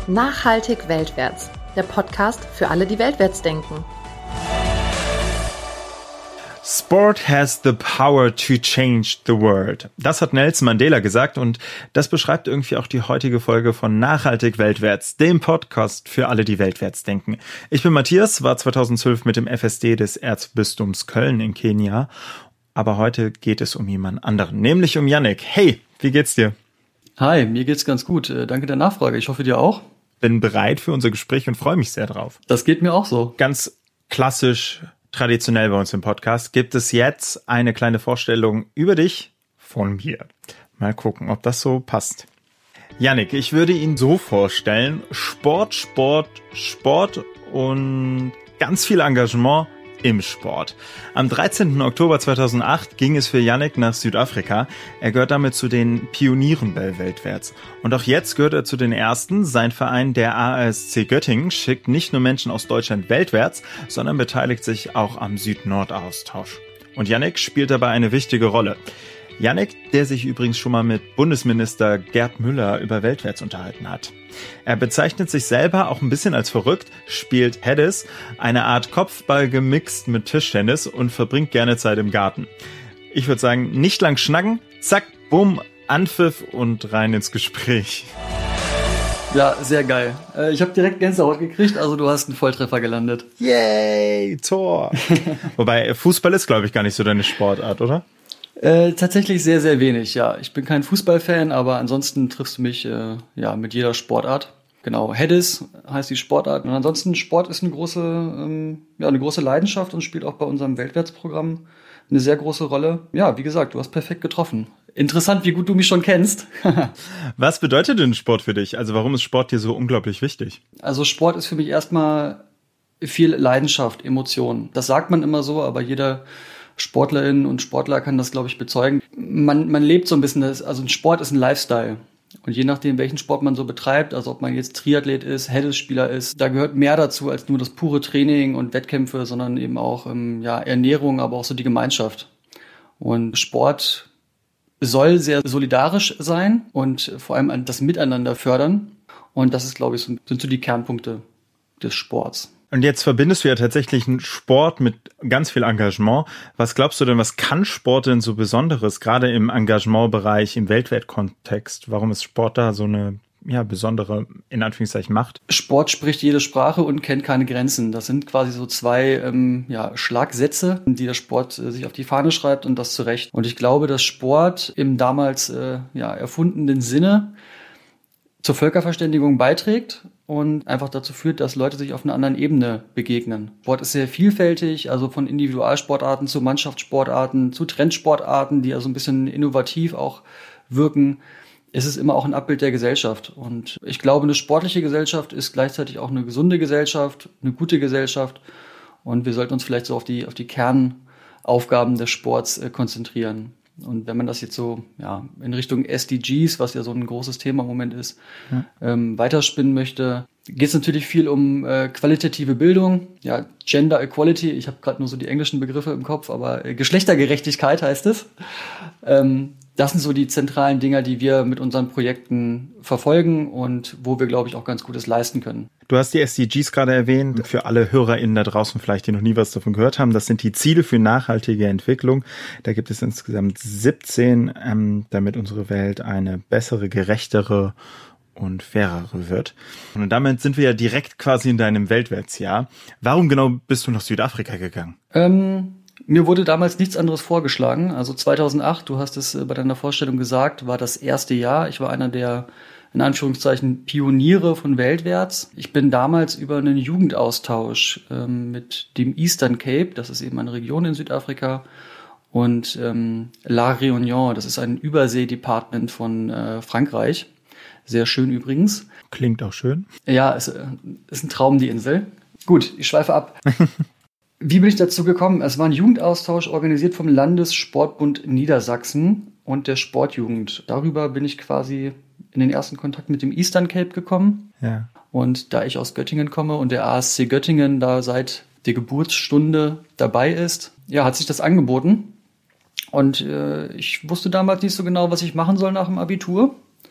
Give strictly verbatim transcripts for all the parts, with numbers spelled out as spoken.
Nachhaltig weltwärts, der Podcast für alle, die weltwärts denken. Sport has the power to change the world. Das hat Nelson Mandela gesagt und das beschreibt irgendwie auch die heutige Folge von Nachhaltig weltwärts, dem Podcast für alle, die weltwärts denken. Ich bin Matthias, war zweitausendzwölf mit dem F S D des Erzbistums Köln in Kenia, aber heute geht es um jemand anderen, nämlich um Yannick. Hey, wie geht's dir? Hi, mir geht's ganz gut. Danke der Nachfrage. Ich hoffe, dir auch. Bin bereit für unser Gespräch und freue mich sehr drauf. Das geht mir auch so. Ganz klassisch, traditionell bei uns im Podcast gibt es jetzt eine kleine Vorstellung über dich von mir. Mal gucken, ob das so passt. Yannick, ich würde ihn so vorstellen: Sport, Sport, Sport und ganz viel Engagement im Sport. Am dreizehnten Oktober zweitausendacht ging es für Yannick nach Südafrika. Er gehört damit zu den Pionieren weltwärts. Und auch jetzt gehört er zu den Ersten. Sein Verein, der A S C Göttingen, schickt nicht nur Menschen aus Deutschland weltwärts, sondern beteiligt sich auch am Süd-Nord-Austausch. Und Yannick spielt dabei eine wichtige Rolle. Yannick, der sich übrigens schon mal mit Bundesminister Gerd Müller über weltwärts unterhalten hat. Er bezeichnet sich selber auch ein bisschen als verrückt, spielt Hedis, eine Art Kopfball gemixt mit Tischtennis und verbringt gerne Zeit im Garten. Ich würde sagen, nicht lang schnacken, zack, bumm, Anpfiff und rein ins Gespräch. Ja, sehr geil. Ich habe direkt Gänsehaut gekriegt, also du hast einen Volltreffer gelandet. Yay, Tor! Wobei, Fußball ist, glaube ich, gar nicht so deine Sportart, oder? Äh, tatsächlich sehr, sehr wenig, ja. Ich bin kein Fußballfan, aber ansonsten triffst du mich äh, ja mit jeder Sportart. Genau, Hedis heißt die Sportart. Und ansonsten, Sport ist eine große, ähm, ja, eine große Leidenschaft und spielt auch bei unserem Weltwärtsprogramm eine sehr große Rolle. Ja, wie gesagt, du hast perfekt getroffen. Interessant, wie gut du mich schon kennst. Was bedeutet denn Sport für dich? Also warum ist Sport dir so unglaublich wichtig? Also Sport ist für mich erstmal viel Leidenschaft, Emotion. Das sagt man immer so, aber jeder Sportlerin und Sportler kann das, glaube ich, bezeugen. Man, man lebt so ein bisschen, das, also ein Sport ist ein Lifestyle. Und je nachdem, welchen Sport man so betreibt, also ob man jetzt Triathlet ist, Hedis-Spieler ist, da gehört mehr dazu als nur das pure Training und Wettkämpfe, sondern eben auch ähm, ja, Ernährung, aber auch so die Gemeinschaft. Und Sport soll sehr solidarisch sein und vor allem das Miteinander fördern. Und das ist, glaube ich, so, sind so die Kernpunkte des Sports. Und jetzt verbindest du ja tatsächlich einen Sport mit ganz viel Engagement. Was glaubst du denn, was kann Sport denn so Besonderes, gerade im Engagementbereich, im Weltwertkontext? Warum ist Sport da so eine ja, besondere, in Anführungszeichen, Macht? Sport spricht jede Sprache und kennt keine Grenzen. Das sind quasi so zwei ähm, ja, Schlagsätze, die der Sport äh, sich auf die Fahne schreibt und das zu Recht. Und ich glaube, dass Sport im damals äh, ja, erfundenen Sinne zur Völkerverständigung beiträgt und einfach dazu führt, dass Leute sich auf einer anderen Ebene begegnen. Sport ist sehr vielfältig, also von Individualsportarten zu Mannschaftssportarten, zu Trendsportarten, die also ein bisschen innovativ auch wirken. Es ist immer auch ein Abbild der Gesellschaft. Und ich glaube, eine sportliche Gesellschaft ist gleichzeitig auch eine gesunde Gesellschaft, eine gute Gesellschaft. Und wir sollten uns vielleicht so auf die, auf die Kernaufgaben des Sports äh, konzentrieren. Und wenn man das jetzt so ja in Richtung S D Gs, was ja so ein großes Thema im Moment ist, ja. ähm, weiterspinnen möchte, geht es natürlich viel um äh, qualitative Bildung, ja Gender Equality. Ich habe gerade nur so die englischen Begriffe im Kopf, aber äh, Geschlechtergerechtigkeit heißt es. Ähm, das sind so die zentralen Dinger, die wir mit unseren Projekten verfolgen und wo wir, glaube ich, auch ganz Gutes leisten können. Du hast die S D Gs gerade erwähnt. Für alle HörerInnen da draußen vielleicht, die noch nie was davon gehört haben, das sind die Ziele für nachhaltige Entwicklung. Da gibt es insgesamt siebzehn, ähm, damit unsere Welt eine bessere, gerechtere und fairere wird. Und damit sind wir ja direkt quasi in deinem Weltwärtsjahr. Warum genau bist du nach Südafrika gegangen? Ähm Mir wurde damals nichts anderes vorgeschlagen. Also zweitausendacht, du hast es bei deiner Vorstellung gesagt, war das erste Jahr. Ich war einer der, in Anführungszeichen, Pioniere von weltwärts. Ich bin damals über einen Jugendaustausch ähm, mit dem Eastern Cape, das ist eben eine Region in Südafrika, und ähm, La Réunion, das ist ein Überseedepartement von äh, Frankreich. Sehr schön übrigens. Klingt auch schön. Ja, es äh, ist ein Traum, die Insel. Gut, ich schweife ab. Wie bin ich dazu gekommen? Es war ein Jugendaustausch organisiert vom Landessportbund Niedersachsen und der Sportjugend. Darüber bin ich quasi in den ersten Kontakt mit dem Eastern Cape gekommen. Ja. Und da ich aus Göttingen komme und der A S C Göttingen da seit der Geburtsstunde dabei ist, ja, hat sich das angeboten. Und äh, ich wusste damals nicht so genau, was ich machen soll nach dem Abitur.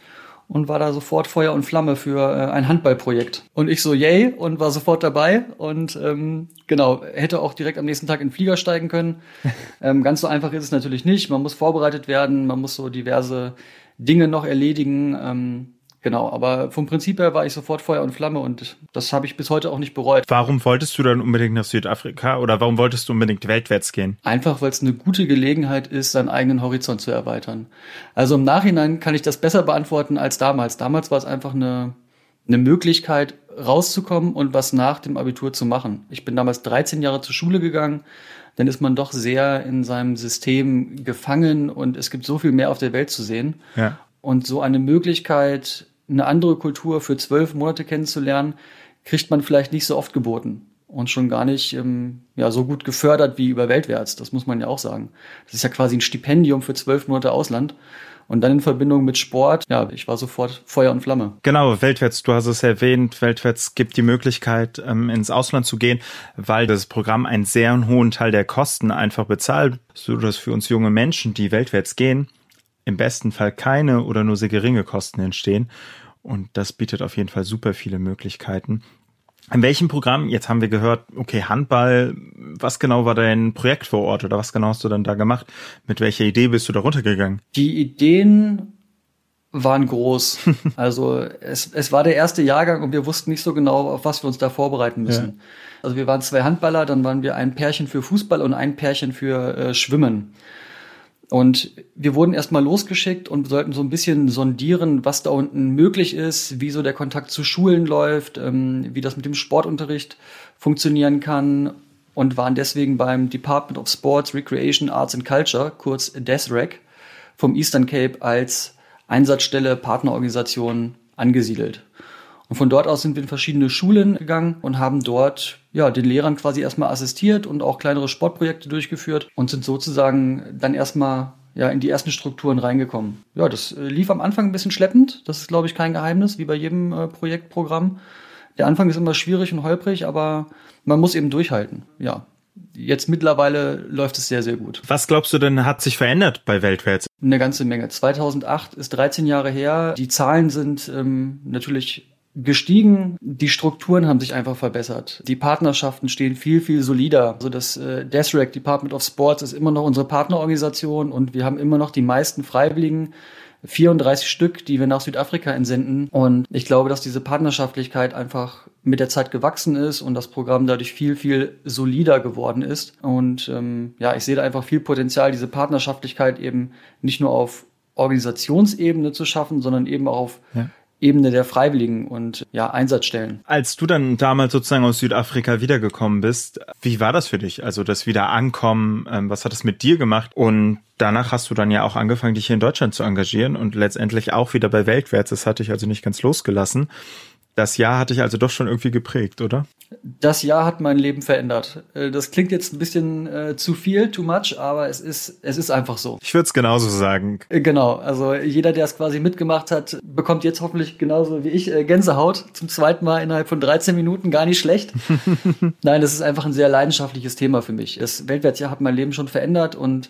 und war da sofort Feuer und Flamme für äh, ein Handballprojekt. Und ich so, yay, und war sofort dabei und ähm, genau, hätte auch direkt am nächsten Tag in den Flieger steigen können. ähm, ganz so einfach ist es natürlich nicht. Man muss vorbereitet werden, man muss so diverse Dinge noch erledigen. Ähm, genau, aber vom Prinzip her war ich sofort Feuer und Flamme und das habe ich bis heute auch nicht bereut. Warum wolltest du dann unbedingt nach Südafrika oder warum wolltest du unbedingt weltwärts gehen? Einfach, weil es eine gute Gelegenheit ist, seinen eigenen Horizont zu erweitern. Also im Nachhinein kann ich das besser beantworten als damals. Damals war es einfach eine, eine Möglichkeit, rauszukommen und was nach dem Abitur zu machen. Ich bin damals dreizehn Jahre zur Schule gegangen. Dann ist man doch sehr in seinem System gefangen und es gibt so viel mehr auf der Welt zu sehen. Ja. Und so eine Möglichkeit, eine andere Kultur für zwölf Monate kennenzulernen, kriegt man vielleicht nicht so oft geboten und schon gar nicht ähm, ja, so gut gefördert wie über Weltwärts. Das muss man ja auch sagen. Das ist ja quasi ein Stipendium für zwölf Monate Ausland. Und dann in Verbindung mit Sport, ja, ich war sofort Feuer und Flamme. Genau, weltwärts, du hast es erwähnt, weltwärts gibt die Möglichkeit, ähm, ins Ausland zu gehen, weil das Programm einen sehr hohen Teil der Kosten einfach bezahlt, sodass für uns junge Menschen, die weltwärts gehen, im besten Fall keine oder nur sehr geringe Kosten entstehen. Und das bietet auf jeden Fall super viele Möglichkeiten. In welchem Programm, jetzt haben wir gehört, okay, Handball, was genau war dein Projekt vor Ort oder was genau hast du dann da gemacht? Mit welcher Idee bist du da runtergegangen? Die Ideen waren groß. Also es, es war der erste Jahrgang und wir wussten nicht so genau, auf was wir uns da vorbereiten müssen. Ja. Also wir waren zwei Handballer, dann waren wir ein Pärchen für Fußball und ein Pärchen für äh, Schwimmen. Und wir wurden erstmal losgeschickt und sollten so ein bisschen sondieren, was da unten möglich ist, wie so der Kontakt zu Schulen läuft, ähm, wie das mit dem Sportunterricht funktionieren kann und waren deswegen beim Department of Sports, Recreation, Arts and Culture, kurz D E S R E C, vom Eastern Cape als Einsatzstelle, Partnerorganisation angesiedelt. Und von dort aus sind wir in verschiedene Schulen gegangen und haben dort ja den Lehrern quasi erstmal assistiert und auch kleinere Sportprojekte durchgeführt und sind sozusagen dann erstmal ja in die ersten Strukturen reingekommen. Ja, das äh, lief am Anfang ein bisschen schleppend. Das ist, glaube ich, kein Geheimnis, wie bei jedem äh, Projektprogramm. Der Anfang ist immer schwierig und holprig, aber man muss eben durchhalten. Ja, jetzt mittlerweile läuft es sehr, sehr gut. Was glaubst du denn, hat sich verändert bei Weltwärts? Eine ganze Menge. zweitausendacht ist dreizehn Jahre her. Die Zahlen sind ähm, natürlich gestiegen. Die Strukturen haben sich einfach verbessert. Die Partnerschaften stehen viel, viel solider. Also das äh, D E S R E C, Department of Sports, ist immer noch unsere Partnerorganisation und wir haben immer noch die meisten Freiwilligen, vierunddreißig Stück, die wir nach Südafrika entsenden. Und ich glaube, dass diese Partnerschaftlichkeit einfach mit der Zeit gewachsen ist und das Programm dadurch viel, viel solider geworden ist. Und ähm, ja, ich sehe da einfach viel Potenzial, diese Partnerschaftlichkeit eben nicht nur auf Organisationsebene zu schaffen, sondern eben auch auf ja. Ebene der Freiwilligen und ja, Einsatzstellen. Als du dann damals sozusagen aus Südafrika wiedergekommen bist, wie war das für dich? Also das Wiederankommen, ähm, was hat das mit dir gemacht? Und danach hast du dann ja auch angefangen, dich hier in Deutschland zu engagieren und letztendlich auch wieder bei Weltwärts. Das hatte ich also nicht ganz losgelassen. Das Jahr hatte ich also doch schon irgendwie geprägt, oder? Das Jahr hat mein Leben verändert. Das klingt jetzt ein bisschen äh, zu viel, too much, aber es ist, es ist einfach so. Ich würde es genauso sagen. Genau, also jeder, der es quasi mitgemacht hat, bekommt jetzt hoffentlich genauso wie ich äh, Gänsehaut. Zum zweiten Mal innerhalb von dreizehn Minuten, gar nicht schlecht. Nein, das ist einfach ein sehr leidenschaftliches Thema für mich. Das Weltwärtsjahr hat mein Leben schon verändert und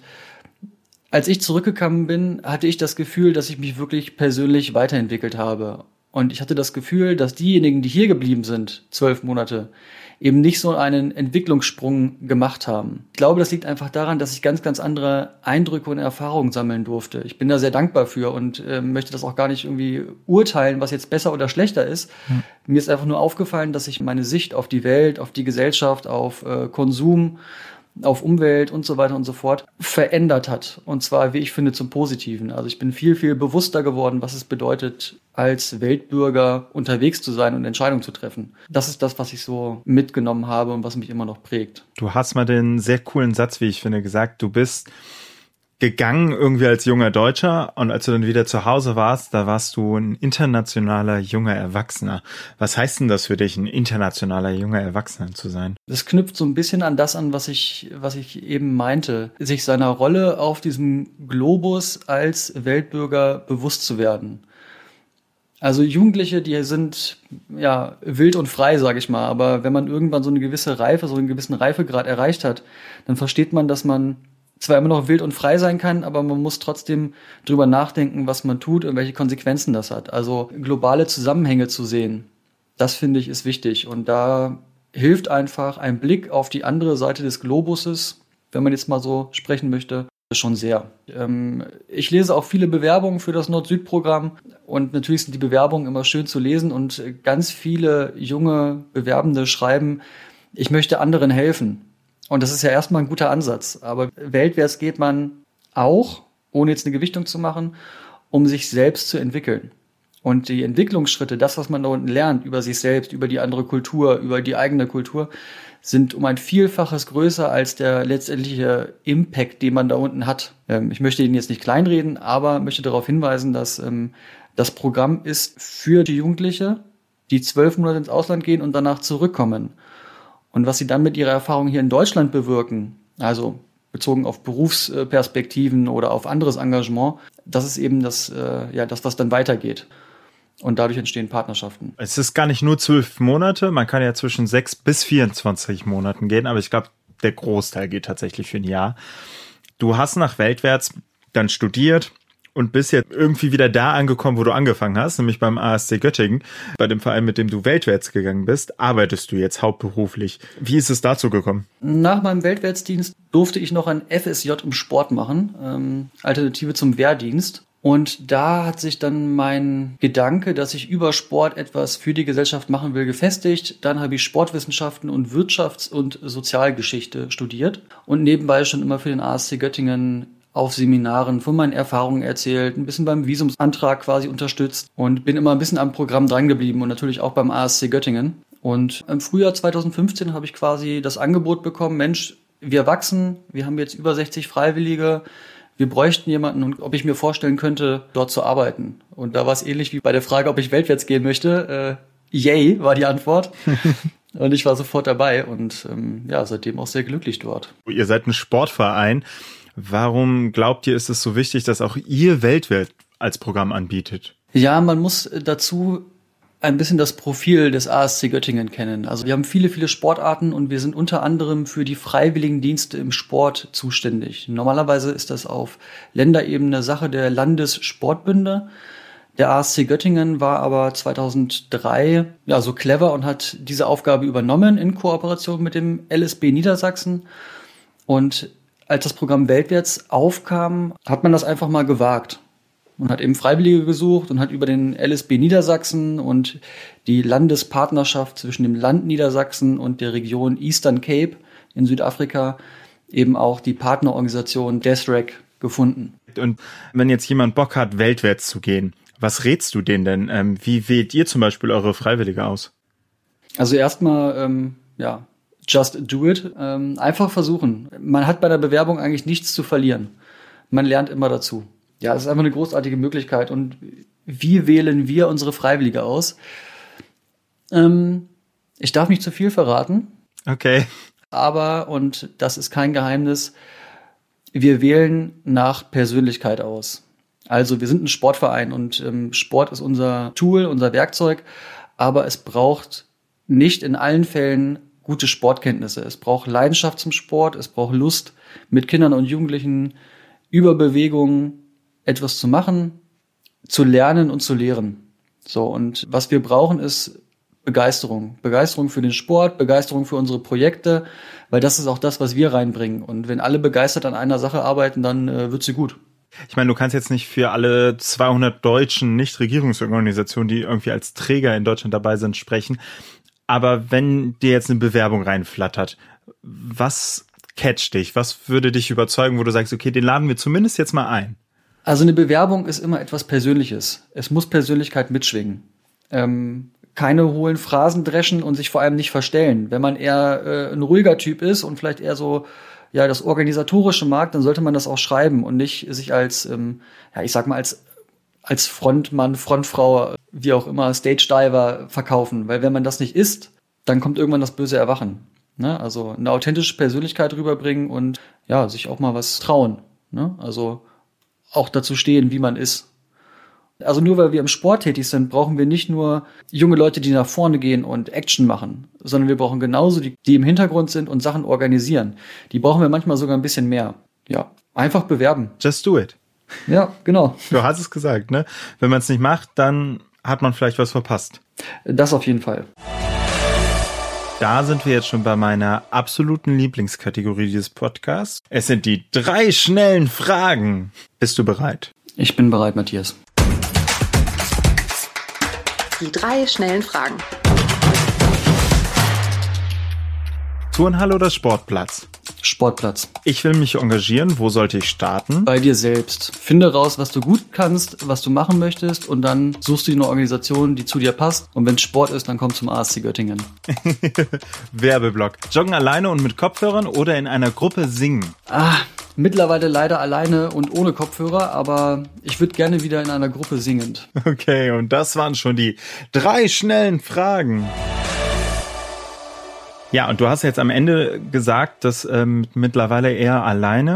als ich zurückgekommen bin, hatte ich das Gefühl, dass ich mich wirklich persönlich weiterentwickelt habe. Und ich hatte das Gefühl, dass diejenigen, die hier geblieben sind, zwölf Monate, eben nicht so einen Entwicklungssprung gemacht haben. Ich glaube, das liegt einfach daran, dass ich ganz, ganz andere Eindrücke und Erfahrungen sammeln durfte. Ich bin da sehr dankbar für und äh, möchte das auch gar nicht irgendwie urteilen, was jetzt besser oder schlechter ist. Hm. Mir ist einfach nur aufgefallen, dass sich meine Sicht auf die Welt, auf die Gesellschaft, auf äh, Konsum, auf Umwelt und so weiter und so fort verändert hat. Und zwar, wie ich finde, zum Positiven. Also ich bin viel, viel bewusster geworden, was es bedeutet, als Weltbürger unterwegs zu sein und Entscheidungen zu treffen. Das ist das, was ich so mitgenommen habe und was mich immer noch prägt. Du hast mal den sehr coolen Satz, wie ich finde, gesagt. Du bist gegangen irgendwie als junger Deutscher und als du dann wieder zu Hause warst, da warst du ein internationaler junger Erwachsener. Was heißt denn das für dich, ein internationaler junger Erwachsener zu sein? Das knüpft so ein bisschen an das an, was ich, was ich eben meinte, sich seiner Rolle auf diesem Globus als Weltbürger bewusst zu werden. Also Jugendliche, die sind ja wild und frei, sage ich mal, aber wenn man irgendwann so eine gewisse Reife, so einen gewissen Reifegrad erreicht hat, dann versteht man, dass man zwar immer noch wild und frei sein kann, aber man muss trotzdem drüber nachdenken, was man tut und welche Konsequenzen das hat. Also globale Zusammenhänge zu sehen, das finde ich ist wichtig. Und da hilft einfach ein Blick auf die andere Seite des Globuses, wenn man jetzt mal so sprechen möchte, schon sehr. Ähm, ich lese auch viele Bewerbungen für das Nord-Süd-Programm und natürlich sind die Bewerbungen immer schön zu lesen und ganz viele junge Bewerbende schreiben, ich möchte anderen helfen. Und das ist ja erstmal ein guter Ansatz. Aber weltwärts geht man auch, ohne jetzt eine Gewichtung zu machen, um sich selbst zu entwickeln. Und die Entwicklungsschritte, das, was man da unten lernt, über sich selbst, über die andere Kultur, über die eigene Kultur, sind um ein Vielfaches größer als der letztendliche Impact, den man da unten hat. Ähm, ich möchte ihn jetzt nicht kleinreden, aber möchte darauf hinweisen, dass ähm, das Programm ist für die Jugendliche, die zwölf Monate ins Ausland gehen und danach zurückkommen. Und was sie dann mit ihrer Erfahrung hier in Deutschland bewirken, also bezogen auf Berufsperspektiven oder auf anderes Engagement, das ist eben das, äh, ja, das, was dann weitergeht. Und dadurch entstehen Partnerschaften. Es ist gar nicht nur zwölf Monate, man kann ja zwischen sechs bis vierundzwanzig Monaten gehen, aber ich glaube, der Großteil geht tatsächlich für ein Jahr. Du hast nach Weltwärts dann studiert und bist jetzt irgendwie wieder da angekommen, wo du angefangen hast, nämlich beim A S C Göttingen, bei dem Verein, mit dem du weltwärts gegangen bist, arbeitest du jetzt hauptberuflich. Wie ist es dazu gekommen? Nach meinem Weltwärtsdienst durfte ich noch ein F S J im Sport machen, ähm, Alternative zum Wehrdienst. Und da hat sich dann mein Gedanke, dass ich über Sport etwas für die Gesellschaft machen will, gefestigt. Dann habe ich Sportwissenschaften und Wirtschafts- und Sozialgeschichte studiert und nebenbei schon immer für den A S C Göttingen auf Seminaren von meinen Erfahrungen erzählt, ein bisschen beim Visumsantrag quasi unterstützt und bin immer ein bisschen am Programm dran geblieben und natürlich auch beim A S C Göttingen. Und im Frühjahr zweitausendfünfzehn habe ich quasi das Angebot bekommen, Mensch, wir wachsen, wir haben jetzt über sechzig Freiwillige, wir bräuchten jemanden und ob ich mir vorstellen könnte, dort zu arbeiten. Und da war es ähnlich wie bei der Frage, ob ich weltwärts gehen möchte. Äh, yay, war die Antwort. Und ich war sofort dabei und ähm, ja, seitdem auch sehr glücklich dort. Ihr seid ein Sportverein. Warum glaubt ihr, ist es so wichtig, dass auch ihr weltweit als Programm anbietet? Ja, man muss dazu ein bisschen das Profil des A S C Göttingen kennen. Also wir haben viele, viele Sportarten und wir sind unter anderem für die Freiwilligendienste im Sport zuständig. Normalerweise ist das auf Länderebene Sache der Landessportbünde. Der A S C Göttingen war aber zweitausenddrei ja so clever und hat diese Aufgabe übernommen in Kooperation mit dem L S B Niedersachsen. Und als das Programm Weltwärts aufkam, hat man das einfach mal gewagt. Und hat eben Freiwillige gesucht und hat über den L S B Niedersachsen und die Landespartnerschaft zwischen dem Land Niedersachsen und der Region Eastern Cape in Südafrika eben auch die Partnerorganisation DESREC gefunden. Und wenn jetzt jemand Bock hat, weltwärts zu gehen, was rätst du denen denn? Ähm, wie wählt ihr zum Beispiel eure Freiwillige aus? Also erstmal, ähm, ja, just do it. Ähm, einfach versuchen. Man hat bei der Bewerbung eigentlich nichts zu verlieren. Man lernt immer dazu. Ja, es ist einfach eine großartige Möglichkeit. Und wie wählen wir unsere Freiwillige aus? Ähm, ich darf nicht zu viel verraten. Okay. Aber, und das ist kein Geheimnis, wir wählen nach Persönlichkeit aus. Also wir sind ein Sportverein und ähm, Sport ist unser Tool, unser Werkzeug. Aber es braucht nicht in allen Fällen gute Sportkenntnisse. Es braucht Leidenschaft zum Sport. Es braucht Lust, mit Kindern und Jugendlichen über Bewegung etwas zu machen, zu lernen und zu lehren. So, und was wir brauchen, ist Begeisterung. Begeisterung für den Sport, Begeisterung für unsere Projekte, weil das ist auch das, was wir reinbringen. Und wenn alle begeistert an einer Sache arbeiten, dann äh, wird sie gut. Ich meine, du kannst jetzt nicht für alle zweihundert deutschen Nichtregierungsorganisationen, die irgendwie als Träger in Deutschland dabei sind, sprechen. Aber wenn dir jetzt eine Bewerbung reinflattert, was catcht dich? Was würde dich überzeugen, wo du sagst, okay, den laden wir zumindest jetzt mal ein? Also eine Bewerbung ist immer etwas Persönliches. Es muss Persönlichkeit mitschwingen. Ähm, keine hohlen Phrasen dreschen und sich vor allem nicht verstellen. Wenn man eher äh, ein ruhiger Typ ist und vielleicht eher so ja das Organisatorische mag, dann sollte man das auch schreiben und nicht sich als, ähm, ja ich sag mal, als, als Frontmann, Frontfrau, wie auch immer, Stage Diver verkaufen. Weil wenn man das nicht ist, dann kommt irgendwann das böse Erwachen. Ne? Also eine authentische Persönlichkeit rüberbringen und ja, sich auch mal was trauen. Ne? Also auch dazu stehen, wie man ist. Also nur weil wir im Sport tätig sind, brauchen wir nicht nur junge Leute, die nach vorne gehen und Action machen, sondern wir brauchen genauso die, die im Hintergrund sind und Sachen organisieren. Die brauchen wir manchmal sogar ein bisschen mehr. ja, einfach bewerben. Just do it. Ja, genau. Du hast es gesagt, ne? Wenn man es nicht macht, dann hat man vielleicht was verpasst. Das auf jeden Fall. Da sind wir jetzt schon bei meiner absoluten Lieblingskategorie dieses Podcasts. Es sind die drei schnellen Fragen. Bist du bereit? Ich bin bereit, Matthias. Die drei schnellen Fragen. Turnhalle oder Sportplatz? Sportplatz. Ich will mich engagieren. Wo sollte ich starten? Bei dir selbst. Finde raus, was du gut kannst, was du machen möchtest und dann suchst du dir eine Organisation, die zu dir passt. Und wenn es Sport ist, dann komm zum A S C Göttingen. Werbeblock. Joggen alleine und mit Kopfhörern oder in einer Gruppe singen? Ah, mittlerweile leider alleine und ohne Kopfhörer, aber ich würde gerne wieder in einer Gruppe singend. Okay, und das waren schon die drei schnellen Fragen. Ja, und du hast jetzt am Ende gesagt, dass ähm, mittlerweile eher alleine.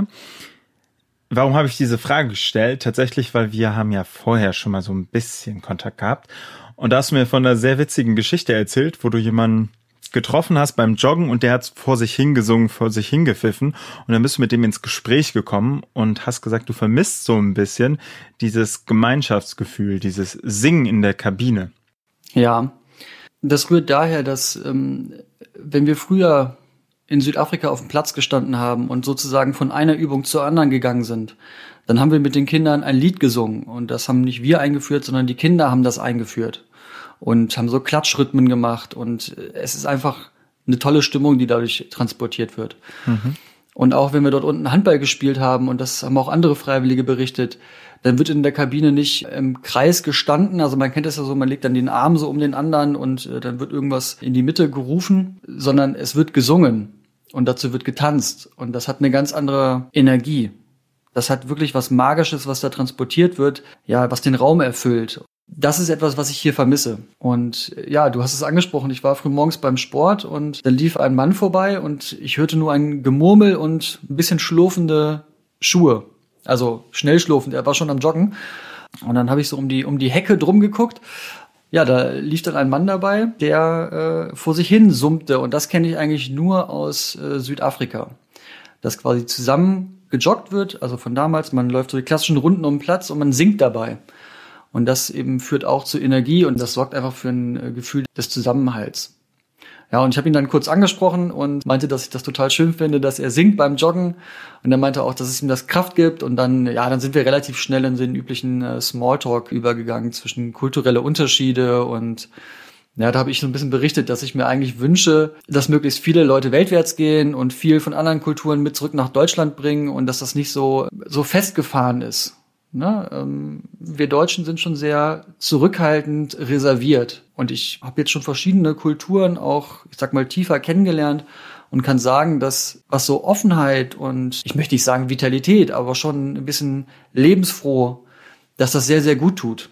Warum habe ich diese Frage gestellt? Tatsächlich, weil wir haben ja vorher schon mal so ein bisschen Kontakt gehabt. Und da hast du mir von einer sehr witzigen Geschichte erzählt, wo du jemanden getroffen hast beim Joggen und der hat vor sich hingesungen, vor sich hingepfiffen. Und dann bist du mit dem ins Gespräch gekommen und hast gesagt, du vermisst so ein bisschen dieses Gemeinschaftsgefühl, dieses Singen in der Kabine. Ja, das rührt daher, dass ähm, wenn wir früher in Südafrika auf dem Platz gestanden haben und sozusagen von einer Übung zur anderen gegangen sind, dann haben wir mit den Kindern ein Lied gesungen. Und das haben nicht wir eingeführt, sondern die Kinder haben das eingeführt und haben so Klatschrhythmen gemacht. Und es ist einfach eine tolle Stimmung, die dadurch transportiert wird. Mhm. Und auch wenn wir dort unten Handball gespielt haben, und das haben auch andere Freiwillige berichtet, dann wird in der Kabine nicht im Kreis gestanden. Also man kennt es ja so, man legt dann den Arm so um den anderen und äh, dann wird irgendwas in die Mitte gerufen, sondern es wird gesungen und dazu wird getanzt. Und das hat eine ganz andere Energie. Das hat wirklich was Magisches, was da transportiert wird, ja, was den Raum erfüllt. Das ist etwas, was ich hier vermisse. Und ja, du hast es angesprochen, ich war früh morgens beim Sport und da lief ein Mann vorbei und ich hörte nur ein Gemurmel und ein bisschen schlurfende Schuhe. Also schnell schlurfend, er war schon am Joggen. Und dann habe ich so um die um die Hecke drum geguckt. Ja, da lief dann ein Mann dabei, der äh, vor sich hin summte. Und das kenne ich eigentlich nur aus äh, Südafrika. Dass quasi zusammen gejoggt wird, also von damals, man läuft so die klassischen Runden um den Platz und man singt dabei. Und das eben führt auch zu Energie und das sorgt einfach für ein äh, Gefühl des Zusammenhalts. Ja, und ich habe ihn dann kurz angesprochen und meinte, dass ich das total schön finde, dass er singt beim Joggen. Und er meinte auch, dass es ihm das Kraft gibt. Und dann, ja, dann sind wir relativ schnell in den üblichen äh, Smalltalk übergegangen zwischen kulturelle Unterschiede. Und ja, da habe ich so ein bisschen berichtet, dass ich mir eigentlich wünsche, dass möglichst viele Leute weltwärts gehen und viel von anderen Kulturen mit zurück nach Deutschland bringen und dass das nicht so so festgefahren ist. Ne? Ähm, wir Deutschen sind schon sehr zurückhaltend reserviert. Und ich habe jetzt schon verschiedene Kulturen auch, ich sag mal, tiefer kennengelernt und kann sagen, dass was so Offenheit und, ich möchte nicht sagen Vitalität, aber schon ein bisschen lebensfroh, dass das sehr, sehr gut tut.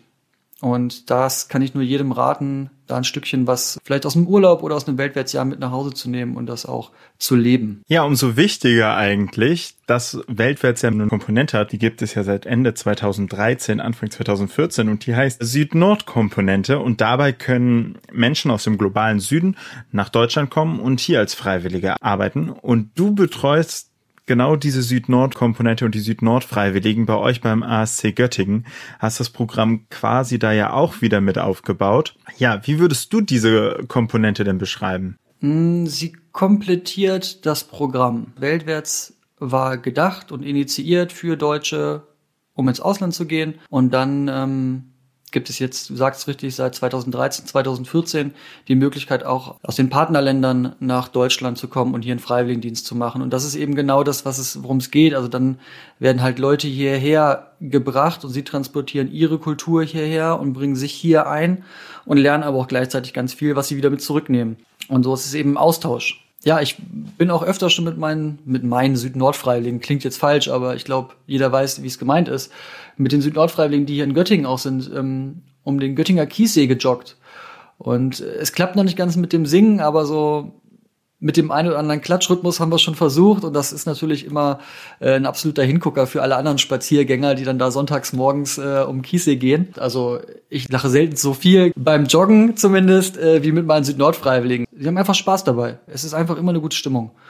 Und das kann ich nur jedem raten, da ein Stückchen was vielleicht aus dem Urlaub oder aus einem Weltwärtsjahr mit nach Hause zu nehmen und das auch zu leben. Ja, umso wichtiger eigentlich, dass Weltwärtsjahr eine Komponente hat. Die gibt es ja seit Ende zweitausenddreizehn, Anfang zweitausendvierzehn und die heißt Süd-Nord-Komponente. Und dabei können Menschen aus dem globalen Süden nach Deutschland kommen und hier als Freiwillige arbeiten. Und du betreust genau diese Süd-Nord-Komponente und die Süd-Nord-Freiwilligen bei euch beim A S C Göttingen. Hast das Programm quasi da ja auch wieder mit aufgebaut. Ja, wie würdest du diese Komponente denn beschreiben? Sie komplettiert das Programm. Weltwärts war gedacht und initiiert für Deutsche, um ins Ausland zu gehen. Und dann ähm, gibt es jetzt, du sagst es richtig, seit zweitausenddreizehn, zweitausendvierzehn die Möglichkeit auch aus den Partnerländern nach Deutschland zu kommen und hier einen Freiwilligendienst zu machen. Und das ist eben genau das, was es, worum es geht. Also dann werden halt Leute hierher gebracht und sie transportieren ihre Kultur hierher und bringen sich hier ein und lernen aber auch gleichzeitig ganz viel, was sie wieder mit zurücknehmen. Und so ist es eben Austausch. Ja, ich bin auch öfter schon mit meinen mit meinen Süd-Nord-Freiwilligen, klingt jetzt falsch, aber ich glaube, jeder weiß, wie es gemeint ist, mit den Süd-Nord-Freiwilligen, die hier in Göttingen auch sind, ähm, um den Göttinger Kiessee gejoggt. Und es klappt noch nicht ganz mit dem Singen, aber so mit dem einen oder anderen Klatschrhythmus haben wir schon versucht. Und das ist natürlich immer äh, ein absoluter Hingucker für alle anderen Spaziergänger, die dann da sonntags morgens äh, um Kiessee gehen. Also ich lache selten so viel beim Joggen zumindest, äh, wie mit meinen Süd-Nord-Freiwilligen. Die haben einfach Spaß dabei. Es ist einfach immer eine gute Stimmung.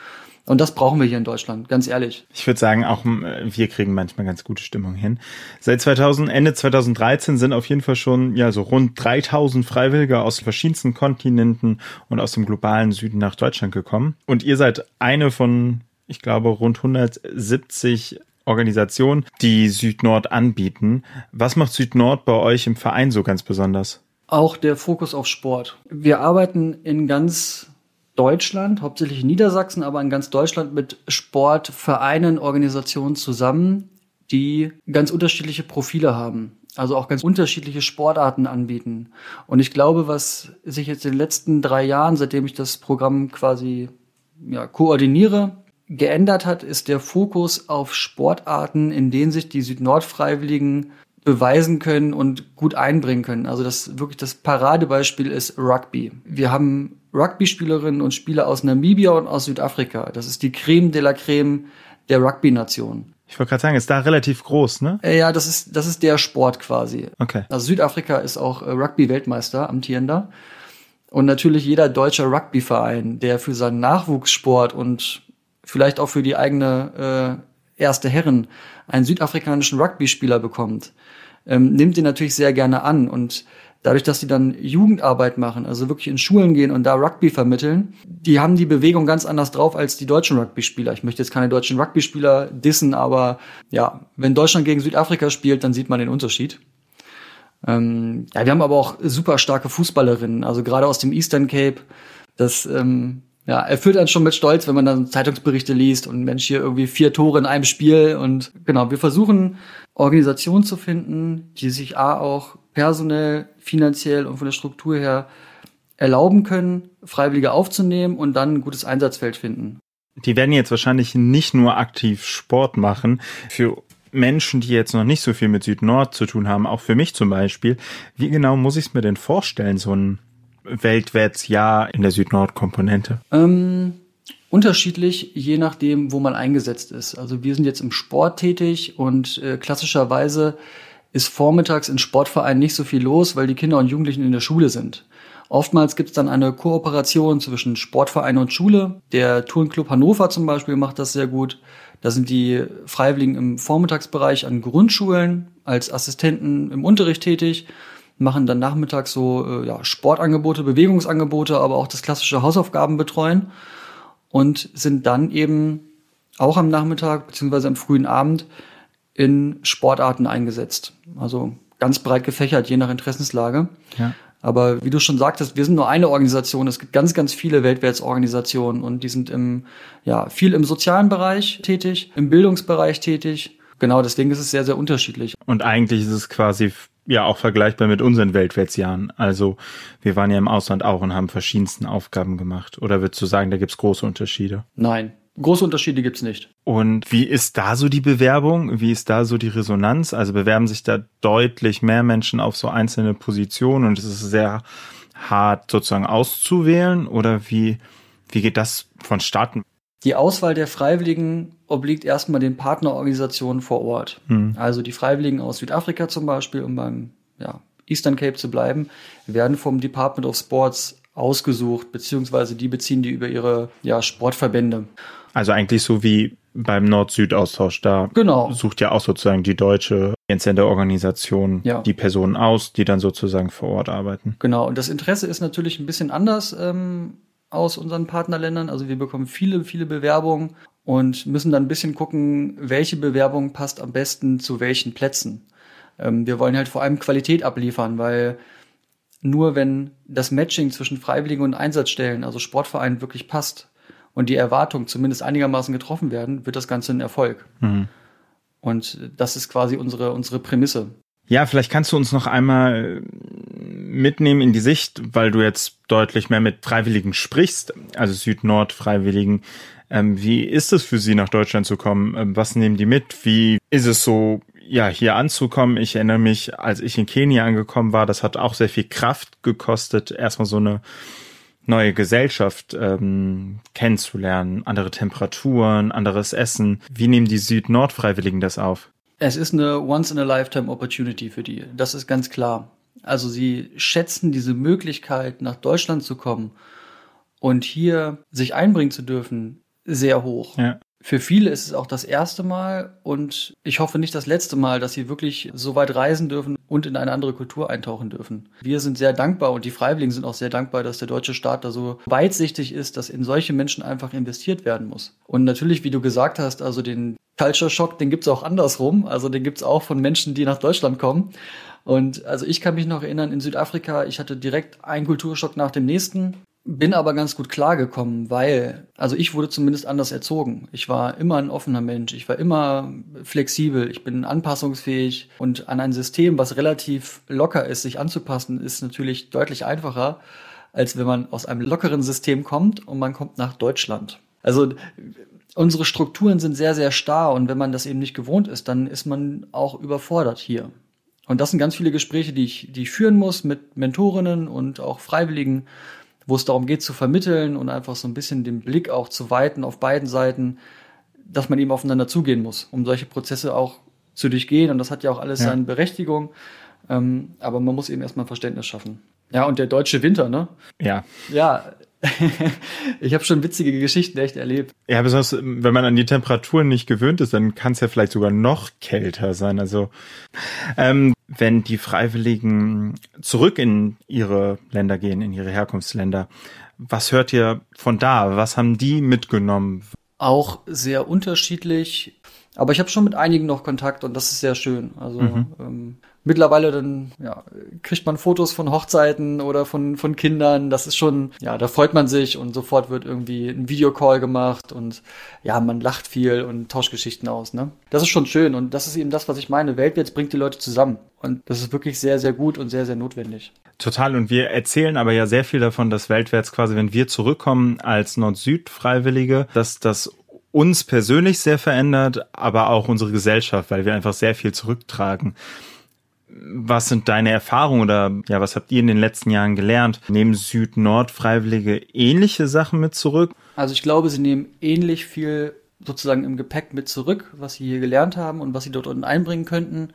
Und das brauchen wir hier in Deutschland, ganz ehrlich. Ich würde sagen, auch wir kriegen manchmal ganz gute Stimmung hin. Seit zweitausend, Ende zweitausenddreizehn sind auf jeden Fall schon ja so rund dreitausend Freiwillige aus verschiedensten Kontinenten und aus dem globalen Süden nach Deutschland gekommen. Und ihr seid eine von, ich glaube, rund hundertsiebzig Organisationen, die Süd-Nord anbieten. Was macht Süd-Nord bei euch im Verein so ganz besonders? Auch der Fokus auf Sport. Wir arbeiten in ganz Deutschland, hauptsächlich in Niedersachsen, aber in ganz Deutschland mit Sportvereinen, Organisationen zusammen, die ganz unterschiedliche Profile haben. Also auch ganz unterschiedliche Sportarten anbieten. Und ich glaube, was sich jetzt in den letzten drei Jahren, seitdem ich das Programm quasi ja, koordiniere, geändert hat, ist der Fokus auf Sportarten, in denen sich die Süd-Nord-Freiwilligen beweisen können und gut einbringen können. Also das wirklich das Paradebeispiel ist Rugby. Wir haben Rugby-Spielerinnen und Spieler aus Namibia und aus Südafrika. Das ist die Creme de la Creme der Rugby-Nation. Ich wollte gerade sagen, ist da relativ groß, ne? Ja, das ist das ist der Sport quasi. Okay. Also Südafrika ist auch Rugby-Weltmeister, amtierender. Und natürlich jeder deutsche Rugby-Verein, der für seinen Nachwuchssport und vielleicht auch für die eigene äh, erste Herren einen südafrikanischen Rugby-Spieler bekommt, ähm, nimmt den natürlich sehr gerne an. Und dadurch, dass die dann Jugendarbeit machen, also wirklich in Schulen gehen und da Rugby vermitteln, die haben die Bewegung ganz anders drauf als die deutschen Rugby-Spieler. Ich möchte jetzt keine deutschen Rugby-Spieler dissen, aber ja, wenn Deutschland gegen Südafrika spielt, dann sieht man den Unterschied. Ähm, ja, wir haben aber auch super starke Fußballerinnen, also gerade aus dem Eastern Cape, das ähm, ja, erfüllt einen schon mit Stolz, wenn man dann Zeitungsberichte liest und Mensch, hier irgendwie vier Tore in einem Spiel. Und genau, wir versuchen Organisationen zu finden, die sich A auch personell, finanziell und von der Struktur her erlauben können, Freiwillige aufzunehmen und dann ein gutes Einsatzfeld finden. Die werden jetzt wahrscheinlich nicht nur aktiv Sport machen. Für Menschen, die jetzt noch nicht so viel mit Süd-Nord zu tun haben, auch für mich zum Beispiel, wie genau muss ich es mir denn vorstellen, so ein weltwärts Jahr in der Süd-Nord-Komponente? Ähm, unterschiedlich, je nachdem, wo man eingesetzt ist. Also wir sind jetzt im Sport tätig und äh, klassischerweise ist vormittags in Sportvereinen nicht so viel los, weil die Kinder und Jugendlichen in der Schule sind. Oftmals gibt es dann eine Kooperation zwischen Sportverein und Schule. Der Turnclub Hannover zum Beispiel macht das sehr gut. Da sind die Freiwilligen im Vormittagsbereich an Grundschulen als Assistenten im Unterricht tätig, machen dann nachmittags so äh, ja, Sportangebote, Bewegungsangebote, aber auch das klassische Hausaufgaben betreuen und sind dann eben auch am Nachmittag beziehungsweise am frühen Abend in Sportarten eingesetzt. Also ganz breit gefächert, je nach Interessenslage. Ja. Aber wie du schon sagtest, wir sind nur eine Organisation. Es gibt ganz, ganz viele Weltwärtsorganisationen und die sind im, ja, viel im sozialen Bereich tätig, im Bildungsbereich tätig. Genau, deswegen ist es sehr, sehr unterschiedlich. Und eigentlich ist es quasi ja auch vergleichbar mit unseren Weltwärtsjahren. Also wir waren ja im Ausland auch und haben verschiedensten Aufgaben gemacht. Oder würdest du sagen, da gibt's große Unterschiede? Nein, große Unterschiede gibt's nicht. Und wie ist da so die Bewerbung? Wie ist da so die Resonanz? Also bewerben sich da deutlich mehr Menschen auf so einzelne Positionen und es ist sehr hart sozusagen auszuwählen? Oder wie, wie geht das vonstatten? Die Auswahl der Freiwilligen obliegt erstmal den Partnerorganisationen vor Ort. Hm. Also die Freiwilligen aus Südafrika zum Beispiel, um beim ja, Eastern Cape zu bleiben, werden vom Department of Sports ausgesucht, beziehungsweise die beziehen die über ihre ja, Sportverbände. Also eigentlich so wie beim Nord-Süd-Austausch, da genau. Sucht ja auch sozusagen die deutsche Entsender-Organisation ja. die Personen aus, die dann sozusagen vor Ort arbeiten. Genau, und das Interesse ist natürlich ein bisschen anders ähm, aus unseren Partnerländern. Also wir bekommen viele, viele Bewerbungen und müssen dann ein bisschen gucken, welche Bewerbung passt am besten zu welchen Plätzen. Ähm, wir wollen halt vor allem Qualität abliefern, weil nur wenn das Matching zwischen Freiwilligen und Einsatzstellen, also Sportvereinen, wirklich passt und die Erwartungen zumindest einigermaßen getroffen werden, wird das Ganze ein Erfolg. Mhm. Und das ist quasi unsere, unsere Prämisse. Ja, vielleicht kannst du uns noch einmal mitnehmen in die Sicht, weil du jetzt deutlich mehr mit Freiwilligen sprichst, also Süd-Nord-Freiwilligen. Ähm, wie ist es für sie, nach Deutschland zu kommen? Ähm, was nehmen die mit? Wie ist es so, ja, hier anzukommen? Ich erinnere mich, als ich in Kenia angekommen war, das hat auch sehr viel Kraft gekostet, erstmal so eine neue Gesellschaft ähm, kennenzulernen, andere Temperaturen, anderes Essen. Wie nehmen die Süd-Nord-Freiwilligen das auf? Es ist eine Once-in-a-Lifetime-Opportunity für die. Das ist ganz klar. Also sie schätzen diese Möglichkeit, nach Deutschland zu kommen und hier sich einbringen zu dürfen, sehr hoch. Ja. Für viele ist es auch das erste Mal und ich hoffe nicht das letzte Mal, dass sie wirklich so weit reisen dürfen und in eine andere Kultur eintauchen dürfen. Wir sind sehr dankbar und die Freiwilligen sind auch sehr dankbar, dass der deutsche Staat da so weitsichtig ist, dass in solche Menschen einfach investiert werden muss. Und natürlich, wie du gesagt hast, also den Culture Shock, den gibt's auch andersrum. Also den gibt's auch von Menschen, die nach Deutschland kommen. Und also ich kann mich noch erinnern, in Südafrika, ich hatte direkt einen Kulturschock nach dem nächsten. Bin aber ganz gut klargekommen, weil, also ich wurde zumindest anders erzogen. Ich war immer ein offener Mensch, ich war immer flexibel, ich bin anpassungsfähig und an ein System, was relativ locker ist, sich anzupassen, ist natürlich deutlich einfacher, als wenn man aus einem lockeren System kommt und man kommt nach Deutschland. Also unsere Strukturen sind sehr, sehr starr und wenn man das eben nicht gewohnt ist, dann ist man auch überfordert hier. Und das sind ganz viele Gespräche, die ich, die ich führen muss mit Mentorinnen und auch Freiwilligen, wo es darum geht zu vermitteln und einfach so ein bisschen den Blick auch zu weiten auf beiden Seiten, dass man eben aufeinander zugehen muss, um solche Prozesse auch zu durchgehen. Und das hat ja auch alles ja. seine Berechtigung. Ähm, aber man muss eben erstmal Verständnis schaffen. Ja, und der deutsche Winter, ne? Ja. Ja, ich habe schon witzige Geschichten echt erlebt. Ja, besonders wenn man an die Temperaturen nicht gewöhnt ist, dann kann es ja vielleicht sogar noch kälter sein. Also ähm, wenn die Freiwilligen zurück in ihre Länder gehen, in ihre Herkunftsländer, was hört ihr von da? Was haben die mitgenommen? Auch sehr unterschiedlich. Aber ich habe schon mit einigen noch Kontakt und das ist sehr schön. Also mhm. ähm, mittlerweile dann ja, kriegt man Fotos von Hochzeiten oder von von Kindern. Das ist schon, ja, da freut man sich und sofort wird irgendwie ein Videocall gemacht und ja, man lacht viel und tauscht Geschichten aus. Ne, das ist schon schön und das ist eben das, was ich meine. Weltwärts bringt die Leute zusammen und das ist wirklich sehr, sehr gut und sehr, sehr notwendig. Total. Und wir erzählen aber ja sehr viel davon, dass Weltwärts quasi, wenn wir zurückkommen als Nord-Süd-Freiwillige, dass das uns persönlich sehr verändert, aber auch unsere Gesellschaft, weil wir einfach sehr viel zurücktragen. Was sind deine Erfahrungen oder ja, was habt ihr in den letzten Jahren gelernt? Nehmen Süd-Nord-Freiwillige ähnliche Sachen mit zurück? Also ich glaube, sie nehmen ähnlich viel sozusagen im Gepäck mit zurück, was sie hier gelernt haben und was sie dort unten einbringen könnten.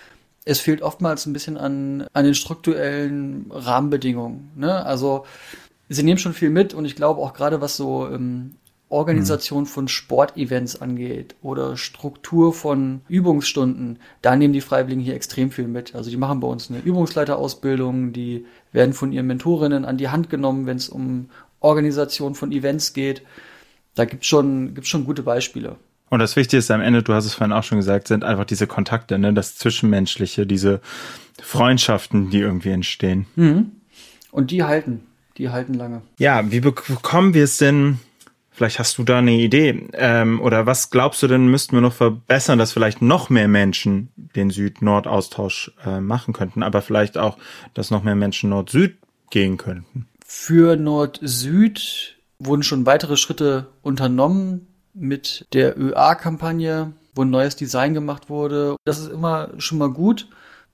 Es fehlt oftmals ein bisschen an, an den strukturellen Rahmenbedingungen. Ne? Also sie nehmen schon viel mit und ich glaube auch gerade, was so ähm, Organisation von Sportevents angeht oder Struktur von Übungsstunden, da nehmen die Freiwilligen hier extrem viel mit. Also die machen bei uns eine Übungsleiterausbildung, die werden von ihren Mentorinnen an die Hand genommen, wenn es um Organisation von Events geht. Da gibt's schon, gibt's schon gute Beispiele. Und das Wichtigste am Ende, du hast es vorhin auch schon gesagt, sind einfach diese Kontakte, ne, das Zwischenmenschliche, diese Freundschaften, die irgendwie entstehen. Mhm. Und die halten, die halten lange. Ja, wie bekommen wir es denn? Vielleicht hast du da eine Idee. Ähm, oder was glaubst du denn, müssten wir noch verbessern, dass vielleicht noch mehr Menschen den Süd-Nord-Austausch äh, machen könnten, aber vielleicht auch, dass noch mehr Menschen Nord-Süd gehen könnten? Für Nord-Süd wurden schon weitere Schritte unternommen mit der Ö A-Kampagne, wo ein neues Design gemacht wurde. Das ist immer schon mal gut,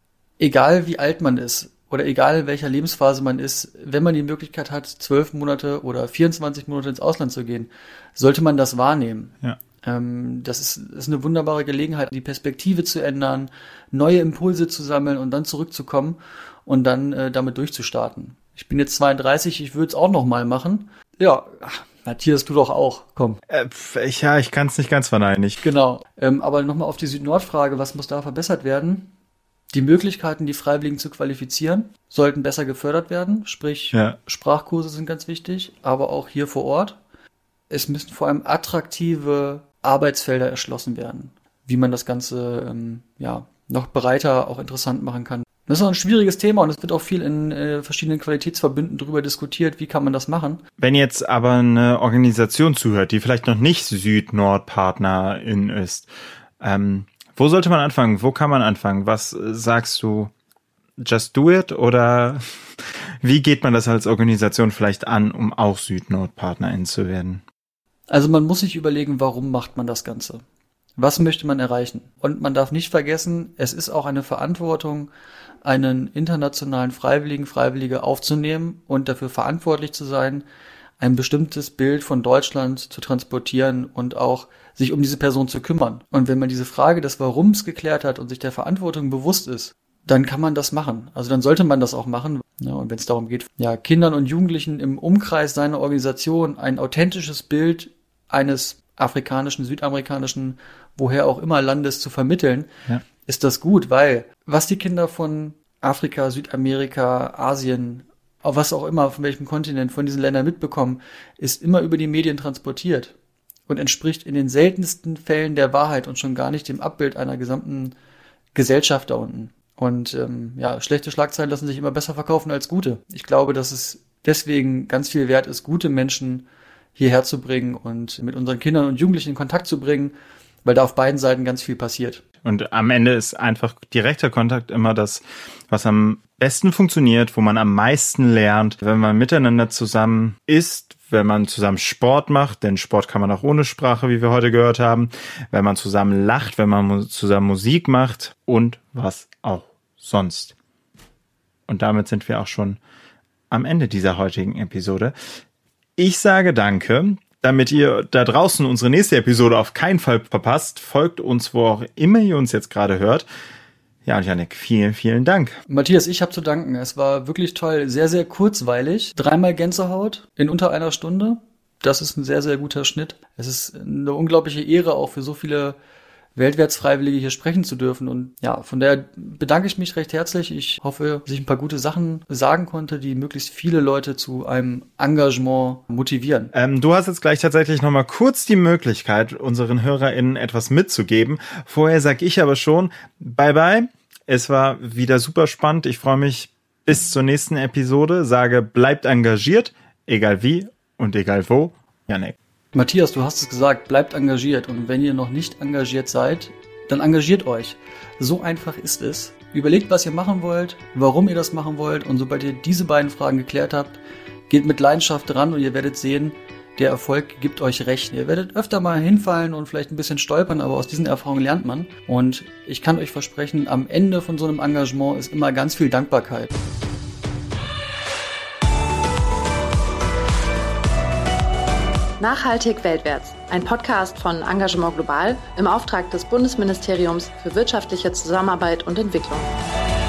egal wie alt man ist. Oder egal in welcher Lebensphase man ist, wenn man die Möglichkeit hat, zwölf Monate oder vierundzwanzig Monate ins Ausland zu gehen, sollte man das wahrnehmen. Ja. Ähm, das ist, ist eine wunderbare Gelegenheit, die Perspektive zu ändern, neue Impulse zu sammeln und dann zurückzukommen und dann äh, damit durchzustarten. Ich bin jetzt zweiunddreißig, ich würde es auch noch mal machen. Ja, ach, Matthias, du doch auch, komm. Äh, ja, ich kann es nicht ganz verneinen. Ich genau, ähm, aber nochmal auf die Süd-Nord-Frage, was muss da verbessert werden? Die Möglichkeiten, die Freiwilligen zu qualifizieren, sollten besser gefördert werden. Sprich, ja. Sprachkurse sind ganz wichtig, aber auch hier vor Ort. Es müssen vor allem attraktive Arbeitsfelder erschlossen werden, wie man das Ganze ähm, ja noch breiter auch interessant machen kann. Das ist auch ein schwieriges Thema und es wird auch viel in äh, verschiedenen Qualitätsverbünden darüber diskutiert, wie kann man das machen. Wenn jetzt aber eine Organisation zuhört, die vielleicht noch nicht Süd-Nord-Partnerin ist, ähm, wo sollte man anfangen? Wo kann man anfangen? Was sagst du? Just do it? Oder wie geht man das als Organisation vielleicht an, um auch Süd-Nord-Partnerin zu werden? Also man muss sich überlegen, warum macht man das Ganze? Was möchte man erreichen? Und man darf nicht vergessen, es ist auch eine Verantwortung, einen internationalen Freiwilligen, Freiwillige aufzunehmen und dafür verantwortlich zu sein, ein bestimmtes Bild von Deutschland zu transportieren und auch sich um diese Person zu kümmern. Und wenn man diese Frage des Warums geklärt hat und sich der Verantwortung bewusst ist, dann kann man das machen. Also dann sollte man das auch machen. Ja, und wenn es darum geht, ja, Kindern und Jugendlichen im Umkreis seiner Organisation ein authentisches Bild eines afrikanischen, südamerikanischen, woher auch immer Landes zu vermitteln, ja. ist das gut, weil was die Kinder von Afrika, Südamerika, Asien, was auch immer, von welchem Kontinent, von diesen Ländern mitbekommen, ist immer über die Medien transportiert und entspricht in den seltensten Fällen der Wahrheit und schon gar nicht dem Abbild einer gesamten Gesellschaft da unten. Und ähm, ja, schlechte Schlagzeilen lassen sich immer besser verkaufen als gute. Ich glaube, dass es deswegen ganz viel wert ist, gute Menschen hierher zu bringen und mit unseren Kindern und Jugendlichen in Kontakt zu bringen, weil da auf beiden Seiten ganz viel passiert. Und am Ende ist einfach direkter Kontakt immer das, was am besten funktioniert, wo man am meisten lernt, wenn man miteinander zusammen ist, wenn man zusammen Sport macht, denn Sport kann man auch ohne Sprache, wie wir heute gehört haben, wenn man zusammen lacht, wenn man zusammen Musik macht und was auch sonst. Und damit sind wir auch schon am Ende dieser heutigen Episode. Ich sage danke. Damit ihr da draußen unsere nächste Episode auf keinen Fall verpasst, folgt uns, wo auch immer ihr uns jetzt gerade hört. Ja, und Jannik, vielen, vielen Dank. Matthias, ich habe zu danken. Es war wirklich toll, sehr, sehr kurzweilig. Dreimal Gänsehaut in unter einer Stunde. Das ist ein sehr, sehr guter Schnitt. Es ist eine unglaubliche Ehre, auch für so viele Weltwärtsfreiwillige hier sprechen zu dürfen. Und ja, von daher bedanke ich mich recht herzlich. Ich hoffe, dass ich ein paar gute Sachen sagen konnte, die möglichst viele Leute zu einem Engagement motivieren. Ähm, du hast jetzt gleich tatsächlich nochmal kurz die Möglichkeit, unseren HörerInnen etwas mitzugeben. Vorher sage ich aber schon, bye bye. Es war wieder super spannend. Ich freue mich bis zur nächsten Episode. Sage, bleibt engagiert, egal wie und egal wo. Jannik. Matthias, du hast es gesagt, bleibt engagiert. Und wenn ihr noch nicht engagiert seid, dann engagiert euch. So einfach ist es. Überlegt, was ihr machen wollt, warum ihr das machen wollt. Und sobald ihr diese beiden Fragen geklärt habt, geht mit Leidenschaft ran und ihr werdet sehen, der Erfolg gibt euch recht. Ihr werdet öfter mal hinfallen und vielleicht ein bisschen stolpern, aber aus diesen Erfahrungen lernt man. Und ich kann euch versprechen, am Ende von so einem Engagement ist immer ganz viel Dankbarkeit. Nachhaltig weltwärts, ein Podcast von Engagement Global im Auftrag des Bundesministeriums für wirtschaftliche Zusammenarbeit und Entwicklung.